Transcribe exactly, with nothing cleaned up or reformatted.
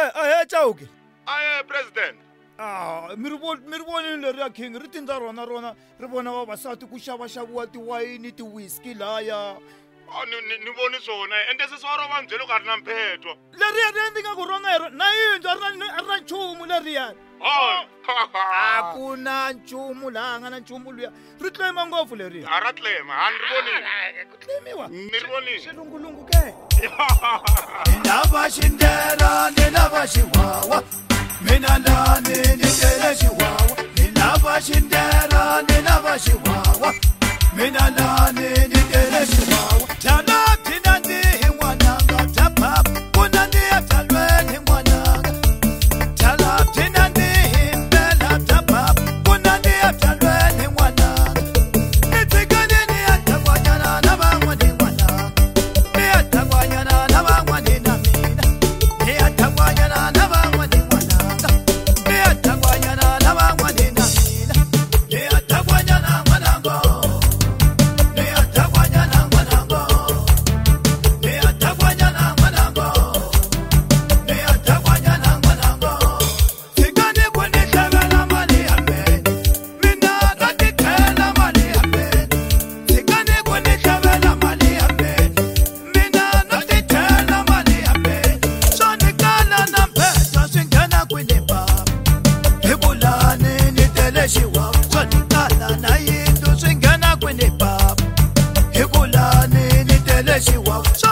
Eh, eh, Chauke. Aye, President. Ah, mi ri vo- mi ri vonile leriya king ri tindza rona rona ri vona vavasati ku xavaxaviwa tiwayini ti-whisky laya Oh, ni ni ni voni swona ende se swa ro va byele ku a ri na mphetwa. leriya ri endli nga ku rona hi rona na yindlu a ri na a ri na nchumu leriyani Oh. a ku na nchumu laha a nga na nchumu luya ri tlema ngopfu leriya A ra tlema, a ni ri vonile. ku tlemiwa Ni ri vonile. xilungulungu ke Ni lava xindera, ni lava xiwawa. Mina lani ni tele xiwawa. Ni lava xindera, ni lava xiwawa. Mina lani ni tele xiwawa. Tala phina ni hi n'wananga bya papa. Kuna ni ya talweni hi n'wananga. Tala phina ni hi mpela bya papa. Kuna ni ya talweni hi n'wananga. Ni tsikani ni ya takwanyana na van'wana hi n'wananga. Ni ya takwanyana na van'wana na mina. Ni ya takwanyana na van'wana hi n'wananga. Ni ya takwanyana na van'wana na mina. Ni ya takwanyana n'wananga. Ni ya takwanyana n'wananga. Ni ya takwanyana n'wananga. Ni ya takwanyana n'wananga. Tsikani ku ni tlhavela mali ya mina. Mina na ti tlhela mali ya mina. Tsikani ku ni tlhavela mali ya mina. Mina na ti tlhela mali ya mina. Swo ni kala na mphetwa swi nghena kwini baba. Hi vulani ni tele xiwawa. Swo ni kala na yindlu swi nghena kwini baba. Hi vulani ni tele xiwawa.